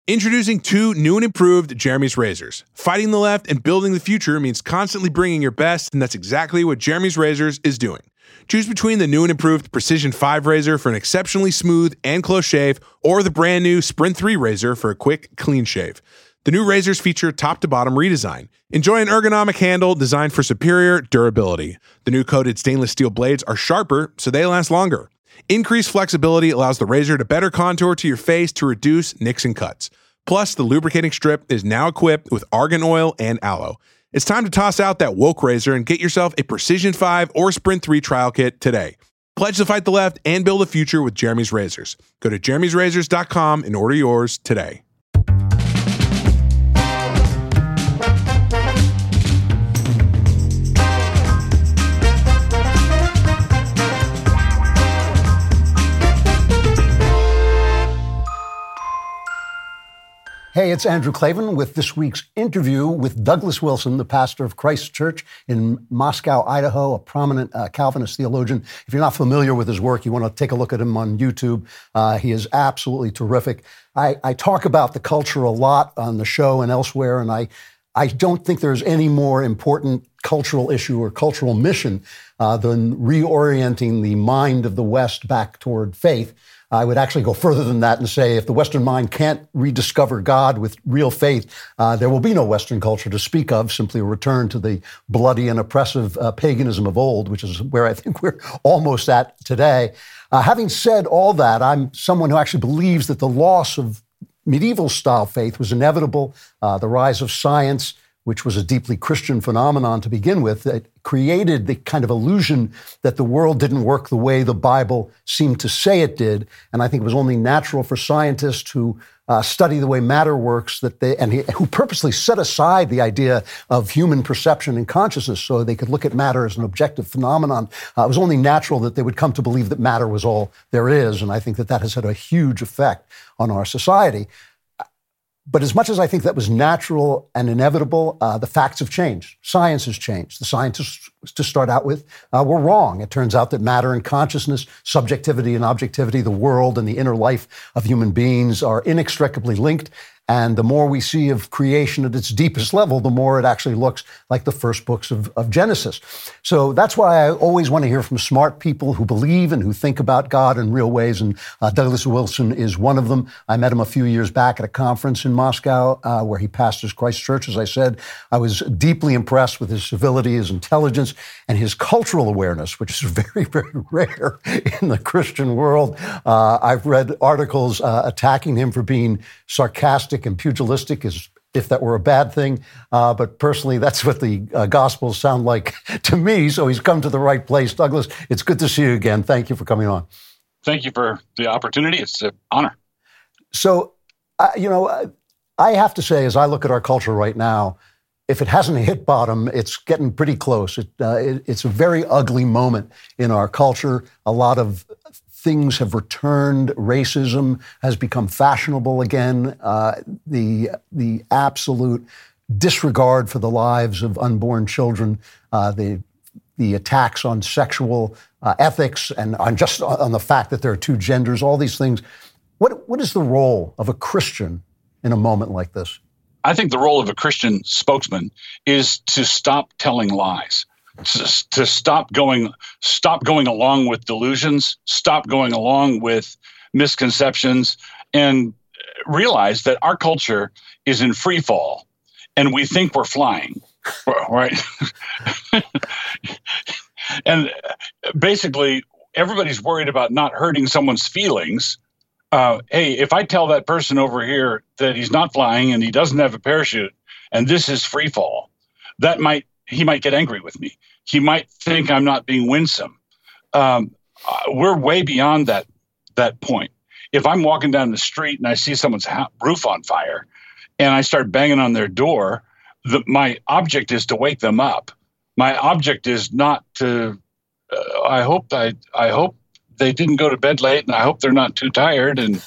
Introducing two new and improved Jeremy's razors. Fighting the left and building the future means constantly bringing your best, and that's exactly what Jeremy's Razors is doing. Choose between the new and improved Precision 5 razor for an exceptionally smooth and close shave, or the brand new Sprint 3 razor for a quick, clean shave. The new razors feature top-to-bottom redesign. Enjoy an ergonomic handle designed for superior durability. The new coated stainless steel blades are sharper, so they last longer. Increased flexibility allows the razor to better contour to your face to reduce nicks and cuts. Plus, the lubricating strip is now equipped with argan oil and aloe. It's time to toss out that woke razor and get yourself a Precision 5 or Sprint 3 trial kit today. Pledge to fight the left and build a future with Jeremy's Razors. Go to jeremy'srazors.com and order yours today. Hey, it's Andrew Klavan with this week's interview with Douglas Wilson, the pastor of Christ Church in Moscow, Idaho, a prominent Calvinist theologian. If you're not familiar with his work, you want to take a look at him on YouTube. He is absolutely terrific. I talk about the culture a lot on the show and elsewhere, and I don't think there's any more important cultural issue or cultural mission than reorienting the mind of the West back toward faith. I would actually go further than that and say if the Western mind can't rediscover God with real faith, there will be no Western culture to speak of, simply a return to the bloody and oppressive paganism of old, which is where I think we're almost at today. Having said all that, I'm someone who actually believes that the loss of medieval-style faith was inevitable. The rise of science, which was a deeply Christian phenomenon to begin with, that created the kind of illusion that the world didn't work the way the Bible seemed to say it did. And I think it was only natural for scientists who study the way matter works who purposely set aside the idea of human perception and consciousness so they could look at matter as an objective phenomenon. It was only natural that they would come to believe that matter was all there is. And I think that has had a huge effect on our society. But as much as I think that was natural and inevitable, the facts have changed. Science has changed. The scientists, to start out with, were wrong. It turns out that matter and consciousness, subjectivity and objectivity, the world and the inner life of human beings are inextricably linked. And the more we see of creation at its deepest level, the more it actually looks like the first books of Genesis. So that's why I always want to hear from smart people who believe and who think about God in real ways. And Douglas Wilson is one of them. I met him a few years back at a conference in Moscow where he pastors Christ Church. As I said, I was deeply impressed with his civility, his intelligence, and his cultural awareness, which is very, very rare in the Christian world. I've read articles attacking him for being sarcastic and pugilistic, as if that were a bad thing. But personally, that's what the Gospels sound like to me. So he's come to the right place. Douglas, it's good to see you again. Thank you for coming on. Thank you for the opportunity. It's an honor. So, I have to say, as I look at our culture right now, if it hasn't hit bottom, it's getting pretty close. It's a very ugly moment in our culture. A lot of things have returned. Racism has become fashionable again. The absolute disregard for the lives of unborn children, the attacks on sexual ethics and on the fact that there are two genders, all these things. What is the role of a Christian in a moment like this? I think the role of a Christian spokesman is to stop telling lies. To stop going along with delusions, stop going along with misconceptions, and realize that our culture is in free fall, and we think we're flying, right? And basically, everybody's worried about not hurting someone's feelings. Hey, if I tell that person over here that he's not flying and he doesn't have a parachute, and this is free fall, he might get angry with me. He might think I'm not being winsome. We're way beyond that point. If I'm walking down the street and I see someone's roof on fire and I start banging on their door, my object is to wake them up. My object is not to, I hope they didn't go to bed late and I hope they're not too tired. And,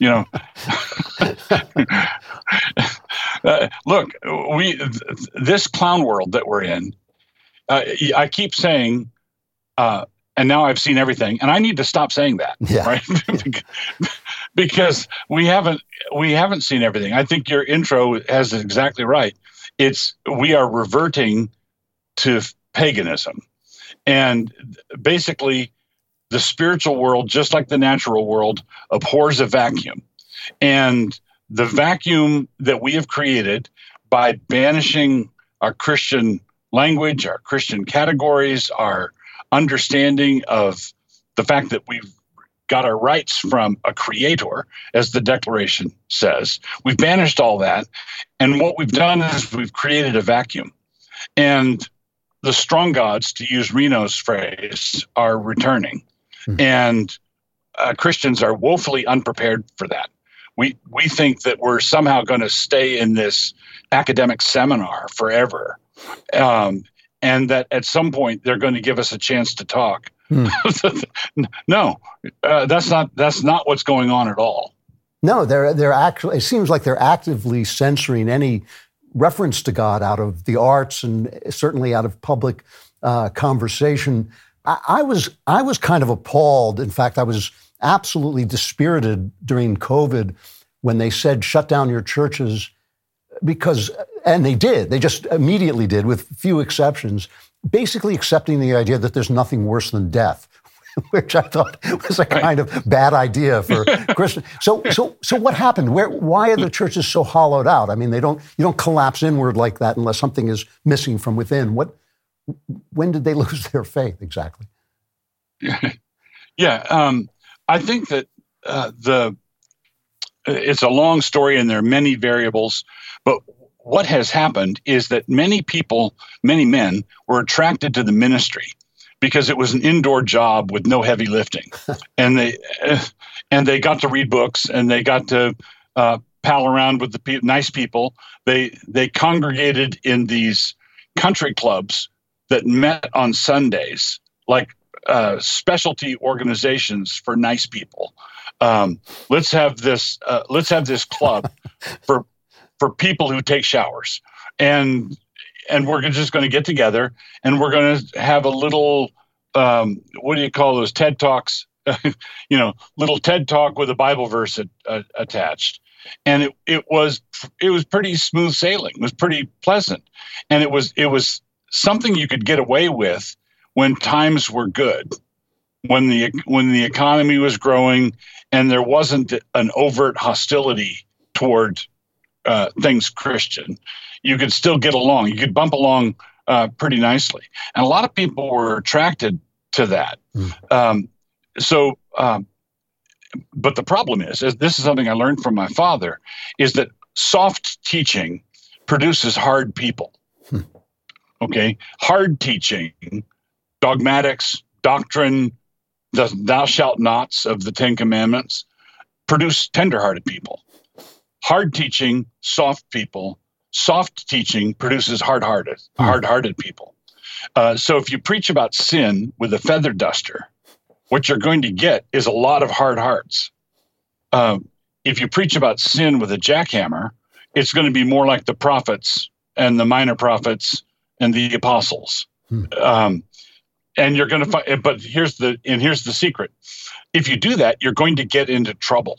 look, this clown world that we're in, I keep saying, and now I've seen everything, and I need to stop saying that, yeah. right? because we haven't seen everything. I think your intro has it exactly right. We are reverting to paganism, and basically the spiritual world, just like the natural world, abhors a vacuum, and the vacuum that we have created by banishing our Christian language, our Christian categories, our understanding of the fact that we've got our rights from a creator, as the Declaration says. We've banished all that. And what we've done is we've created a vacuum. And the strong gods, to use Reno's phrase, are returning. And Christians are woefully unprepared for that. We think that we're somehow going to stay in this academic seminar forever. And that at some point they're going to give us a chance to talk. No, that's not what's going on at all. No, they're actually. It seems like they're actively censoring any reference to God out of the arts and certainly out of public conversation. I was kind of appalled. In fact, I was absolutely dispirited during COVID when they said shut down your churches because, and they did. They just immediately did, with few exceptions, basically accepting the idea that there's nothing worse than death, which I thought was a kind of bad idea for Christians. So what happened? Why are the churches so hollowed out? I mean, you don't collapse inward like that unless something is missing from within. When did they lose their faith exactly? Yeah, I think that it's a long story and there are many variables, but what has happened is that many men were attracted to the ministry because it was an indoor job with no heavy lifting. And they got to read books and they got to pal around with the nice people. They congregated in these country clubs that met on Sundays, like specialty organizations for nice people. Let's have this club for people who take showers, and we're just going to get together and we're going to have a little what do you call those TED Talks? Little TED Talk with a Bible verse attached, and it was pretty smooth sailing. It was pretty pleasant, and it was something you could get away with when times were good, when the economy was growing, and there wasn't an overt hostility toward things Christian. You could still get along. You could bump along pretty nicely, and a lot of people were attracted to that. But the problem is this is something I learned from my father, is that soft teaching produces hard people. Okay, hard teaching, dogmatics, doctrine, the thou shalt nots of the Ten Commandments produce tenderhearted people. Hard teaching, soft people. Soft teaching produces hard-hearted people. So if you preach about sin with a feather duster, what you're going to get is a lot of hard hearts. If you preach about sin with a jackhammer, it's going to be more like the prophets and the minor prophets and the apostles. And you're going to find, but here's the secret. If you do that, you're going to get into trouble.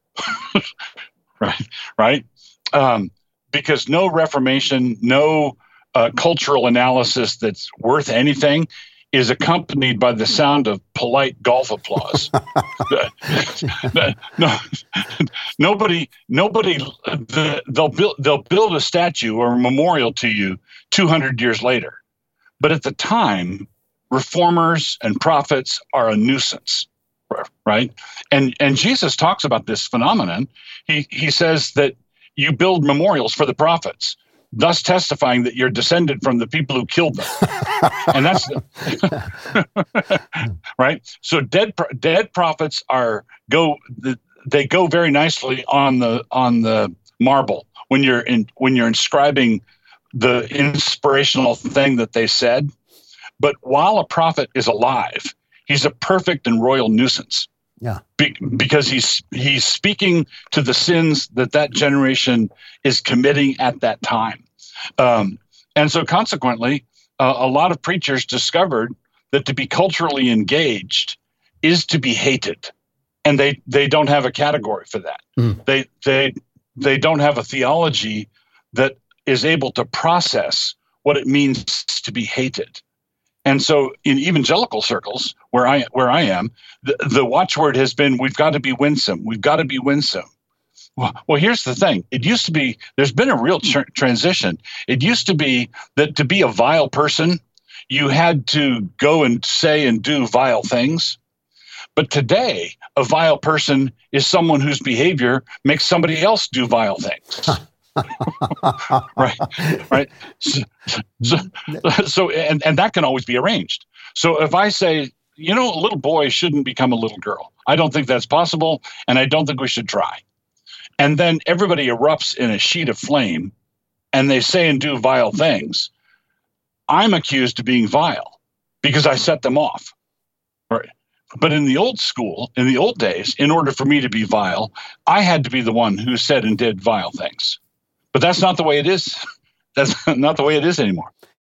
Right? Because no Reformation, no cultural analysis that's worth anything is accompanied by the sound of polite golf applause. Nobody. They'll build a statue or a memorial to you 200 years later, but at the time, reformers and prophets are a nuisance, right? And Jesus talks about this phenomenon. He says that you build memorials for the prophets, thus testifying that you're descended from the people who killed them. And that's right. So dead prophets go very nicely on the marble when you're inscribing the inspirational thing that they said. But while a prophet is alive, he's a perfect and royal nuisance. Yeah, because he's speaking to the sins that generation is committing at that time, and so consequently, a lot of preachers discovered that to be culturally engaged is to be hated. and they don't have a category for that. They don't have a theology that is able to process what it means to be hated. And so in evangelical circles where I am, the watchword has been, we've got to be winsome. We've got to be winsome. Well, here's the thing. It used to be, there's been a real transition. It used to be that to be a vile person, you had to go and say and do vile things. But today, a vile person is someone whose behavior makes somebody else do vile things. Right. So, and that can always be arranged. So if I say, a little boy shouldn't become a little girl, I don't think that's possible, and I don't think we should try. And then everybody erupts in a sheet of flame, and they say and do vile things. I'm accused of being vile because I set them off. Right. But in the old school, in the old days, in order for me to be vile, I had to be the one who said and did vile things. But that's not the way it is. That's not the way it is anymore.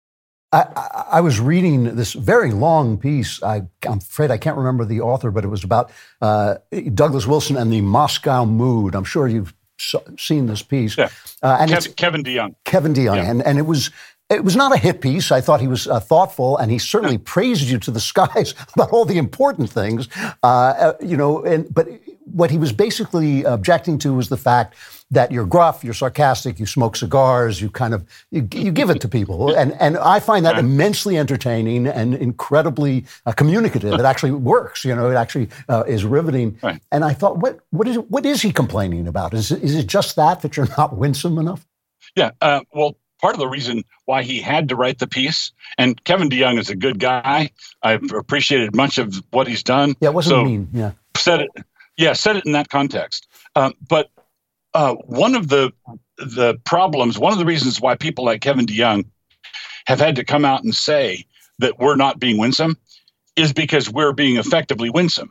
I was reading this very long piece. I'm afraid I can't remember the author, but it was about Douglas Wilson and the Moscow Mood. I'm sure you've seen this piece. Yeah. And Kevin DeYoung. Kevin DeYoung. Yeah. And it was not a hit piece. I thought he was thoughtful, and he certainly praised you to the skies about all the important things. But what he was basically objecting to was the fact that you're gruff, you're sarcastic, you smoke cigars, you give it to people. And I find that immensely entertaining and incredibly communicative. It actually works, it actually is riveting. Right. And I thought, what is he complaining about? Is it just that you're not winsome enough? Yeah, well, part of the reason why he had to write the piece, and Kevin DeYoung is a good guy. I've appreciated much of what he's done. Yeah, it wasn't mean. Yeah. Said it in that context. But one of the problems, one of the reasons why people like Kevin DeYoung have had to come out and say that we're not being winsome is because we're being effectively winsome,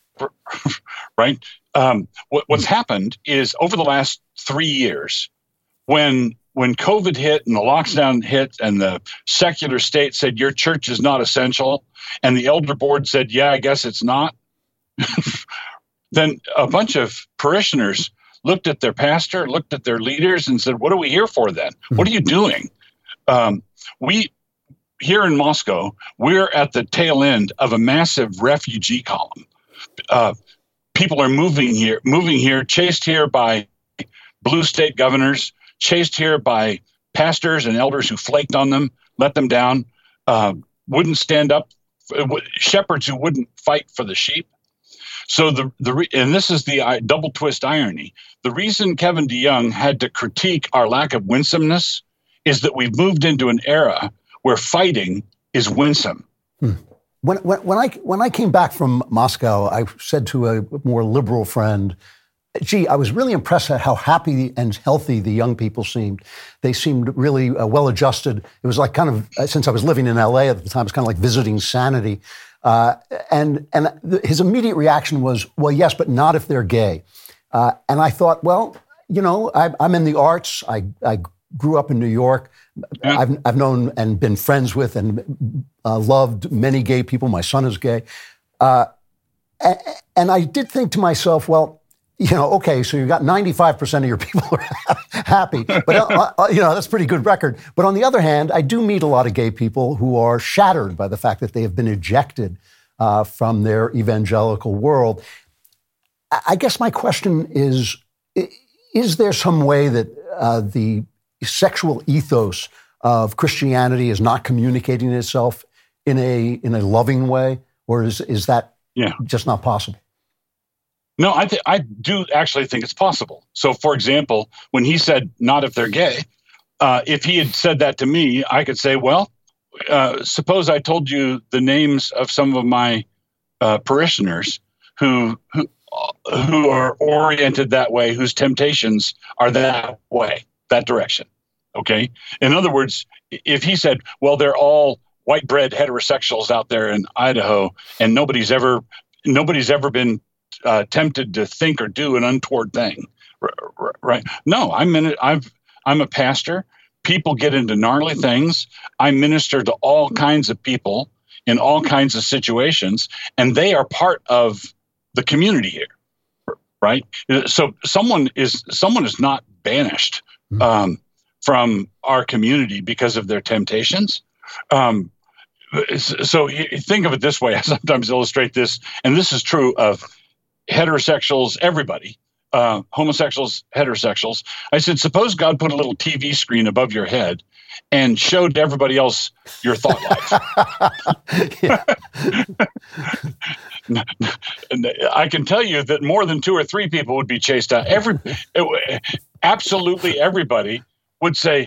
right? What's happened is over the last 3 years, when COVID hit and the lockdown hit and the secular state said your church is not essential, and the elder board said, yeah, I guess it's not, then a bunch of parishioners looked at their pastor, looked at their leaders, and said, what are we here for then? What are you doing? We, here in Moscow, we're at the tail end of a massive refugee column. People are moving here, chased here by blue state governors, chased here by pastors and elders who flaked on them, let them down, wouldn't stand up, shepherds who wouldn't fight for the sheep. So and this is the double twist irony. The reason Kevin DeYoung had to critique our lack of winsomeness is that we've moved into an era where fighting is winsome. When I came back from Moscow, I said to a more liberal friend, gee, I was really impressed at how happy and healthy the young people seemed. They seemed really well-adjusted. It was like kind of, since I was living in LA at the time, it was kind of like visiting sanity. And his immediate reaction was, well, yes, but not if they're gay. And I thought, well, I'm in the arts. I grew up in New York. Yeah. I've known and been friends with and loved many gay people. My son is gay. And I did think to myself, well, okay, so you got 95% of your people are happy, but that's a pretty good record. But on the other hand, I do meet a lot of gay people who are shattered by the fact that they have been ejected from their evangelical world. I guess my question is there some way that the sexual ethos of Christianity is not communicating itself in a loving way, or is that just not possible? No, I do actually think it's possible. So, for example, when he said, not if they're gay, if he had said that to me, I could say, well, suppose I told you the names of some of my parishioners who are oriented that way, whose temptations are that way, that direction. Okay. In other words, if he said, well, they're all white bread heterosexuals out there in Idaho, and nobody's ever been tempted to think or do an untoward thing, right? No, I'm a pastor. People get into gnarly things. I minister to all kinds of people in all kinds of situations, and they are part of the community here, right? So someone is not banished from our community because of their temptations. So think of it this way. I sometimes illustrate this, and this is true of heterosexuals, everybody, homosexuals, heterosexuals. I said, suppose God put a little TV screen above your head and showed everybody else your thought life. I can tell you that more than 2 or 3 people would be chased out. Absolutely everybody would say,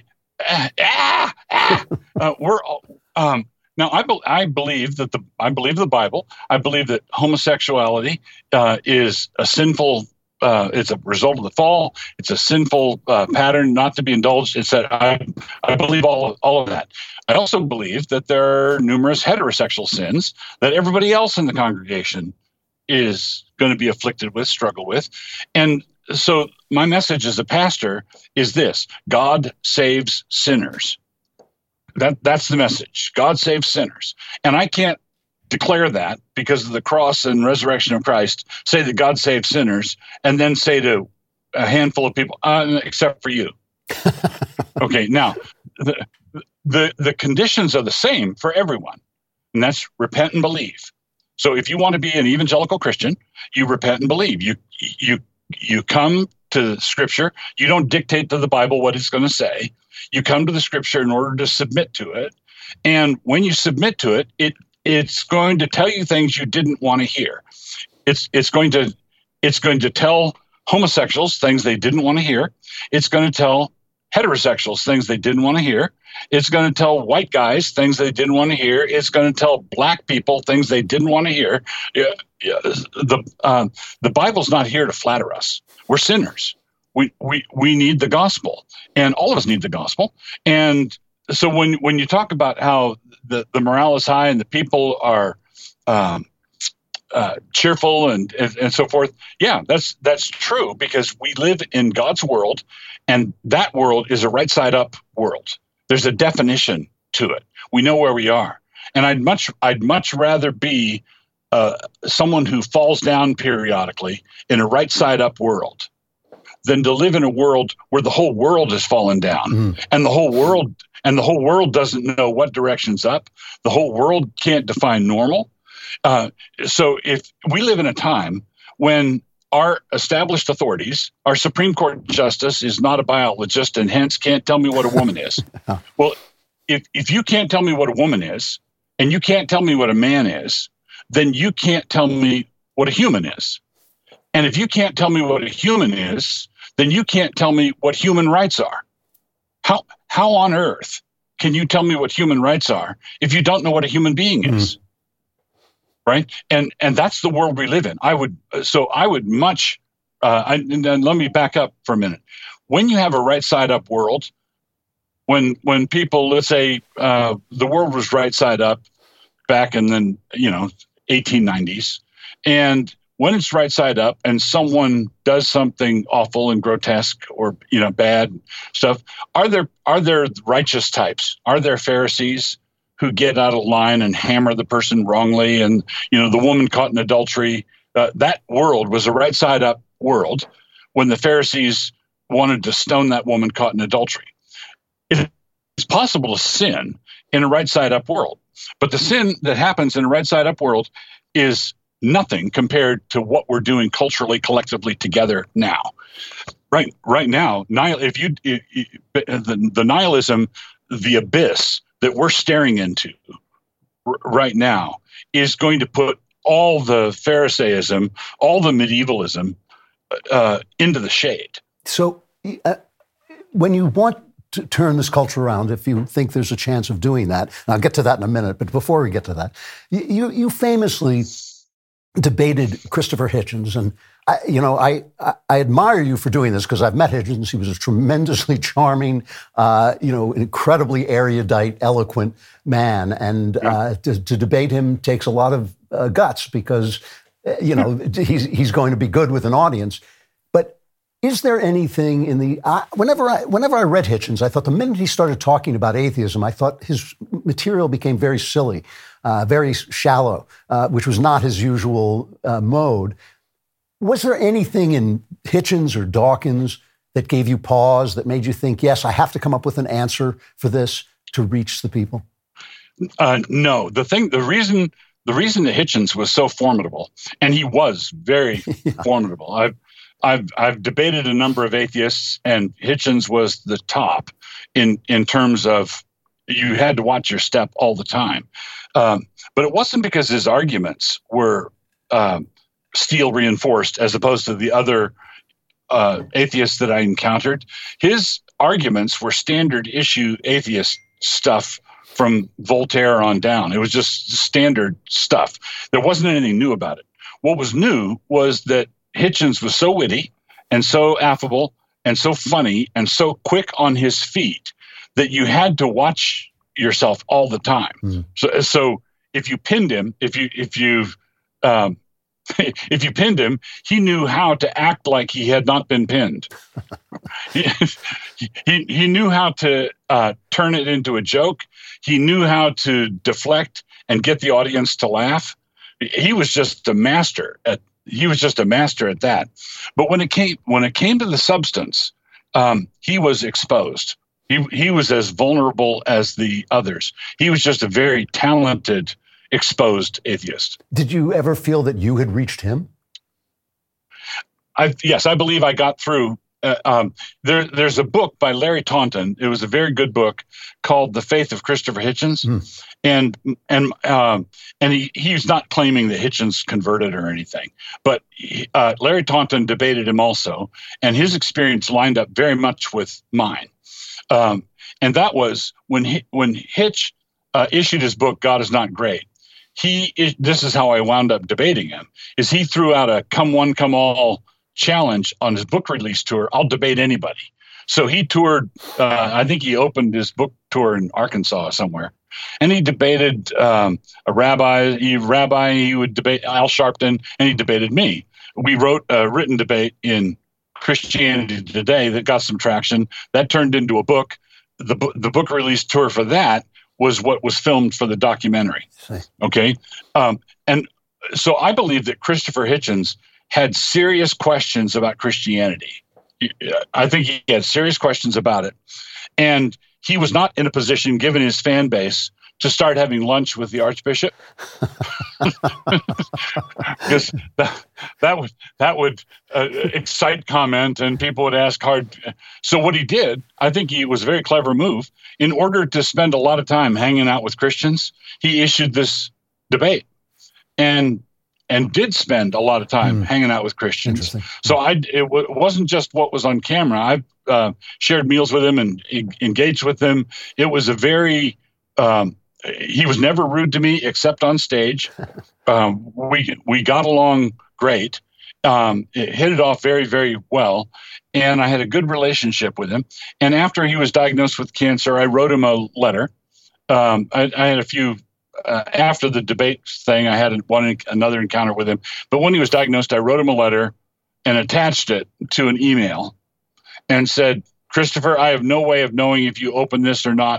we're all. Now, I believe the Bible. I believe that homosexuality is a sinful. It's a result of the fall. It's a sinful pattern not to be indulged. It's that I believe all of that. I also believe that there are numerous heterosexual sins that everybody else in the congregation is going to be afflicted with, struggle with, and so my message as a pastor is this: God saves sinners. That's the message. God saves sinners. And I can't declare that because of the cross and resurrection of Christ, say that God saves sinners, and then say to a handful of people, except for you. Okay, now, the conditions are the same for everyone, and that's repent and believe. So if you want to be an evangelical Christian, you repent and believe. You come to Scripture. You don't dictate to the Bible what it's going to say. You come to the Scripture in order to submit to it. And when you submit to it, it's going to tell you things you didn't want to hear. It's going to tell homosexuals things they didn't want to hear. It's going to tell heterosexuals things they didn't want to hear. It's going to tell white guys things they didn't want to hear. It's going to tell black people things they didn't want to hear. The Bible's not here to flatter us. We're sinners. We need the gospel, and all of us need the gospel. And so when you talk about how the morale is high and the people are cheerful and so forth, yeah, that's true, because we live in God's world, and that world is a right side up world. There's a definition to it. We know where we are, and I'd much rather be someone who falls down periodically in a right side up world than to live in a world where the whole world has fallen down, and the whole world doesn't know what direction's up. The whole world can't define normal. So if we live in a time when our established authorities, our Supreme Court justice is not a biologist and hence can't tell me what a woman is. Well, if you can't tell me what a woman is, and you can't tell me what a man is, then you can't tell me what a human is. And if you can't tell me what a human is, then you can't tell me what human rights are. How on earth can you tell me what human rights are if you don't know what a human being is? Right? And that's the world we live in. I would much, and let me back up for a minute. When you have a right side up world, when people, let's say the world was right side up back in the 1890s, and when it's right side up and someone does something awful and grotesque or bad stuff, are there righteous types? Are there Pharisees who get out of line and hammer the person wrongly? And the woman caught in adultery, that world was a right side up world when the Pharisees wanted to stone that woman caught in adultery. It's possible to sin in a right side up world, but the sin that happens in a right side up world is nothing compared to what we're doing culturally, collectively together now. Right now, the nihilism, the abyss that we're staring into right now is going to put all the Pharisaism, all the medievalism into the shade. So when you want to turn this culture around, if you think there's a chance of doing that, and I'll get to that in a minute, but before we get to that, you famously debated Christopher Hitchens, and I admire you for doing this because I've met Hitchens. He was a tremendously charming, incredibly erudite, eloquent man, and to debate him takes a lot of guts because he's going to be good with an audience. But is there anything in the whenever I read Hitchens, I thought the minute he started talking about atheism, I thought his material became very silly. Very shallow, which was not his usual mode. Was there anything in Hitchens or Dawkins that gave you pause, that made you think, yes, I have to come up with an answer for this to reach the people? No. The reason that Hitchens was so formidable, and he was very formidable. I've debated a number of atheists, and Hitchens was the top in terms of you had to watch your step all the time. But it wasn't because his arguments were steel reinforced as opposed to the other atheists that I encountered. His arguments were standard issue atheist stuff from Voltaire on down. It was just standard stuff. There wasn't anything new about it. What was new was that Hitchens was so witty and so affable and so funny and so quick on his feet that you had to watch yourself all the time. So if you pinned him, if you pinned him, he knew how to act like he had not been pinned. He knew how to turn it into a joke. He knew how to deflect and get the audience to laugh. He was just a master at that. But when it came to the substance, he was exposed. He was as vulnerable as the others. He was just a very talented, exposed atheist. Did you ever feel that you had reached him? Yes, I believe I got through. There's a book by Larry Taunton. It was a very good book called The Faith of Christopher Hitchens. And he's not claiming that Hitchens converted or anything, but Larry Taunton debated him also, and his experience lined up very much with mine. And that was when Hitch issued his book, God is Not Great. This is how I wound up debating him, is he threw out a come one, come all challenge on his book release tour. I'll debate anybody. So he toured, I think he opened his book tour in Arkansas somewhere. And he debated a rabbi. He would debate Al Sharpton, and he debated me. We wrote a written debate in Christianity Today that got some traction. That turned into a book. The book release tour for that was what was filmed for the documentary. Okay, and so I believe that Christopher Hitchens had serious questions about Christianity. I think he had serious questions about it, and he was not in a position, given his fan base, to start having lunch with the Archbishop, because that would excite comment, and people would ask hard. So what he did, I think it was a very clever move. In order to spend a lot of time hanging out with Christians, he issued this debate, and did spend a lot of time hanging out with Christians. So it wasn't just what was on camera. I shared meals with him and engaged with him. It was a very he was never rude to me except on stage. We got along great. It hit it off very, very well. And I had a good relationship with him. And after he was diagnosed with cancer, I wrote him a letter. I had a few, after the debate thing, I had another encounter with him. But when he was diagnosed, I wrote him a letter and attached it to an email and said, Christopher, I have no way of knowing if you open this or not.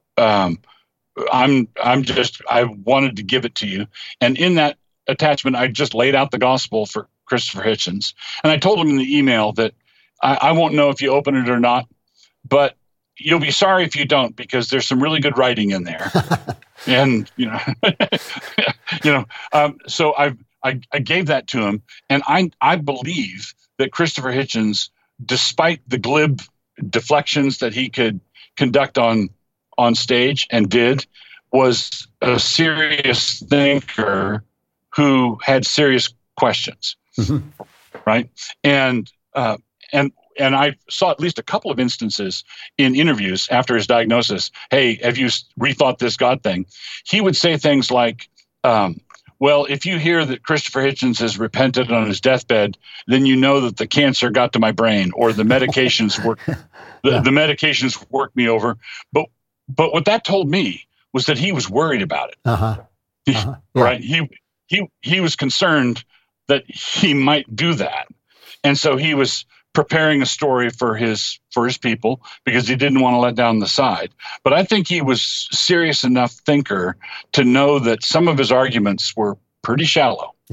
I wanted to give it to you. And in that attachment, I just laid out the gospel for Christopher Hitchens. And I told him in the email that I won't know if you open it or not, but you'll be sorry if you don't, because there's some really good writing in there. And, so I gave that to him. And I believe that Christopher Hitchens, despite the glib deflections that he could conduct on stage and did, was a serious thinker who had serious questions. Right. And I saw at least a couple of instances in interviews after his diagnosis. Hey, have you rethought this God thing? He would say things like, well, if you hear that Christopher Hitchens has repented on his deathbed, then you know that the cancer got to my brain, or the medications the medications worked me over. But what that told me was that he was worried about it. Right? He was concerned that he might do that, and so he was preparing a story for his people because he didn't want to let down the side. But I think he was serious enough thinker to know that some of his arguments were pretty shallow. Yeah.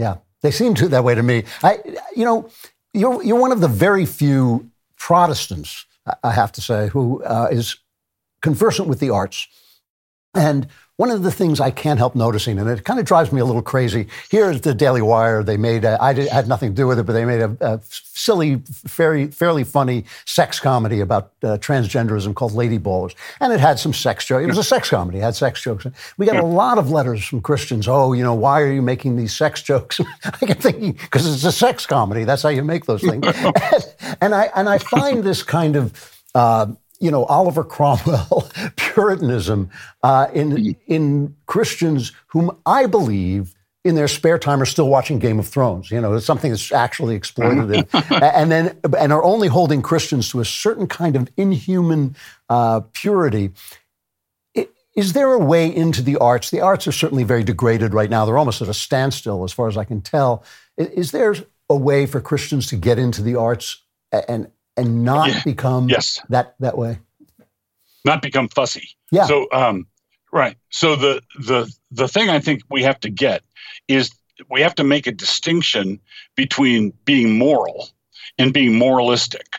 They seem to that way to me. You're one of the very few Protestants, I have to say, who is conversant with the arts. And one of the things I can't help noticing, and it kind of drives me a little crazy, here is the Daily Wire. They made, I had nothing to do with it, but they made a silly, fairly funny sex comedy about transgenderism called Lady Ballers. And it had some sex jokes. It was a sex comedy. It had sex jokes. We got a lot of letters from Christians. Oh, why are you making these sex jokes? I kept thinking, because it's a sex comedy. That's how you make those things. and I find this kind of... Oliver Cromwell Puritanism in Christians whom I believe in their spare time are still watching Game of Thrones. It's something that's actually exploited and are only holding Christians to a certain kind of inhuman purity. Is there a way into the arts? The arts are certainly very degraded right now. They're almost at a standstill as far as I can tell. Is there a way for Christians to get into the arts and not become that way? Not become fussy. Yeah. So, right. So the thing I think we have to get is we have to make a distinction between being moral and being moralistic.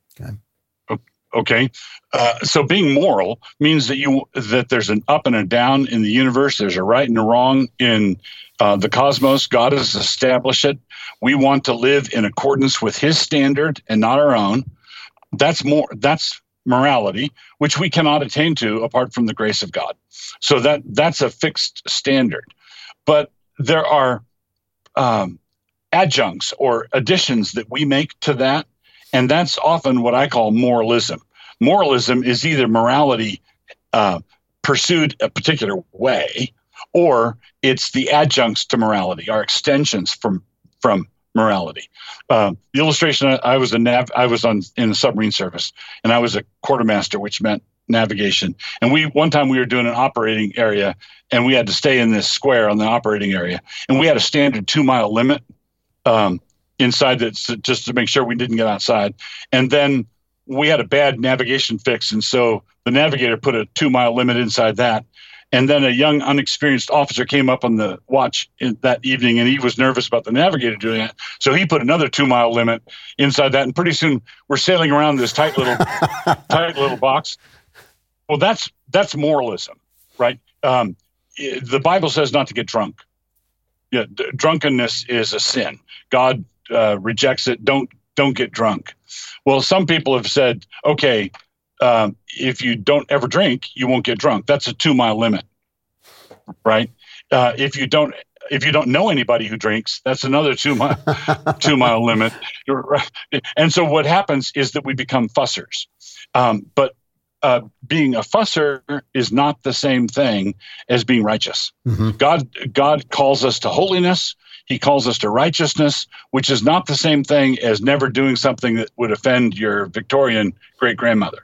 Okay. So being moral means that there's an up and a down in the universe. There's a right and a wrong in the cosmos. God has established it. We want to live in accordance with His standard and not our own. That's morality, which we cannot attain to apart from the grace of God. So that's a fixed standard. But there are adjuncts or additions that we make to that, and that's often what I call moralism. Moralism is either morality pursued a particular way, or it's the adjuncts to morality, our extensions from morality. The illustration, I was in the submarine service, and I was a quartermaster, which meant navigation. And one time we were doing an operating area, and we had to stay in this square on the operating area, and we had a standard 2-mile limit inside that, just to make sure we didn't get outside. And then we had a bad navigation fix, and so the navigator put a 2-mile limit inside that. And then a young, unexperienced officer came up on the watch that evening, and he was nervous about the navigator doing that. So he put another 2-mile limit inside that, and pretty soon we're sailing around this tight little box. Well, that's moralism, right? The Bible says not to get drunk. Yeah, drunkenness is a sin. God rejects it. Don't get drunk. Well, some people have said, okay, if you don't ever drink, you won't get drunk. That's a 2-mile limit, right? If you don't know anybody who drinks, that's another 2-mile limit. And so what happens is that we become fussers. But being a fusser is not the same thing as being righteous. Mm-hmm. God calls us to holiness. He calls us to righteousness, which is not the same thing as never doing something that would offend your Victorian great-grandmother.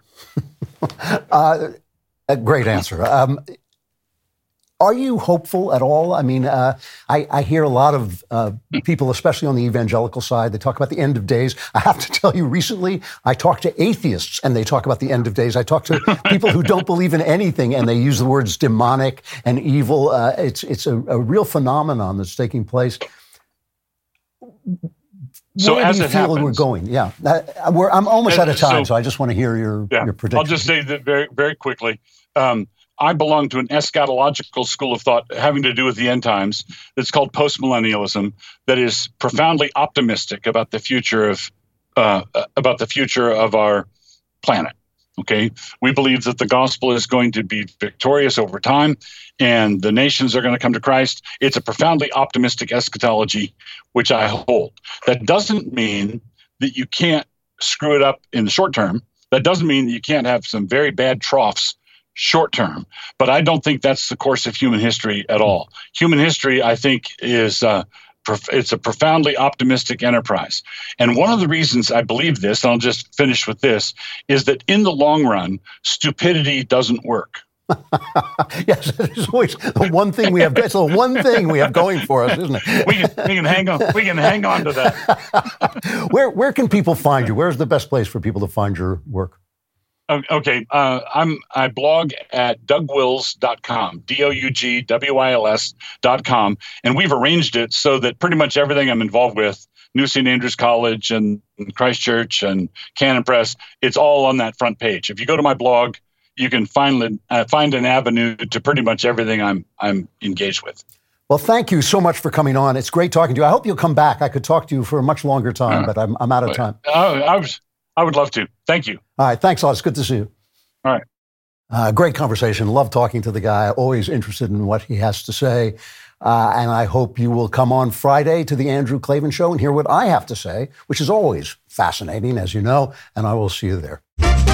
A great answer. Are you hopeful at all? I mean, I hear a lot of people, especially on the evangelical side, they talk about the end of days. I have to tell you, recently, I talked to atheists, and they talk about the end of days. I talk to people who don't believe in anything, and they use the words demonic and evil. It's a real phenomenon that's taking place. So where as do you it feel happens, we're going? Yeah, I'm almost out of time, so I just want to hear your prediction. I'll just say that very, very quickly. I belong to an eschatological school of thought having to do with the end times that's called postmillennialism, that is profoundly optimistic about the future of our planet. Okay, we believe that the gospel is going to be victorious over time, and the nations are going to come to Christ. It's a profoundly optimistic eschatology, which I hold. That doesn't mean that you can't screw it up in the short term. That doesn't mean that you can't have some very bad troughs short term. But I don't think that's the course of human history at all. Human history, I think, is it's a profoundly optimistic enterprise. And one of the reasons I believe this, and I'll just finish with this, is that in the long run, stupidity doesn't work. Yes, it's always the one thing we have. It's the one thing we have going for us, isn't it? We can hang on. We can hang on to that. Where can people find you? Where's the best place for people to find your work? Okay. I blog at dougwils.com, DOUGWILS.com. And we've arranged it so that pretty much everything I'm involved with, New St. Andrews College and Christ Church and Canon Press, it's all on that front page. If you go to my blog, you can find an avenue to pretty much everything I'm engaged with. Well, thank you so much for coming on. It's great talking to you. I hope you'll come back. I could talk to you for a much longer time, but I'm out of time. I would love to. Thank you. All right. Thanks a lot. It's good to see you. All right. Great conversation. Love talking to the guy. Always interested in what he has to say. And I hope you will come on Friday to the Andrew Klavan Show and hear what I have to say, which is always fascinating, as you know, and I will see you there.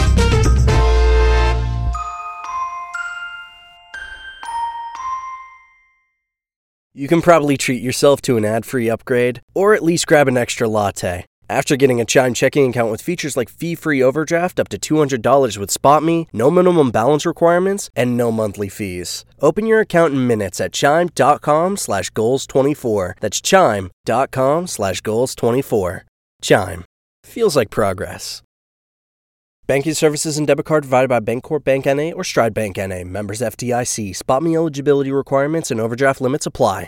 You can probably treat yourself to an ad-free upgrade, or at least grab an extra latte. After getting a Chime checking account with features like fee-free overdraft up to $200 with SpotMe, no minimum balance requirements, and no monthly fees. Open your account in minutes at chime.com/goals24. That's chime.com/goals24. Chime. Feels like progress. Banking services and debit card provided by Bancorp Bank N.A. or Stride Bank N.A. Members FDIC. SpotMe eligibility requirements and overdraft limits apply.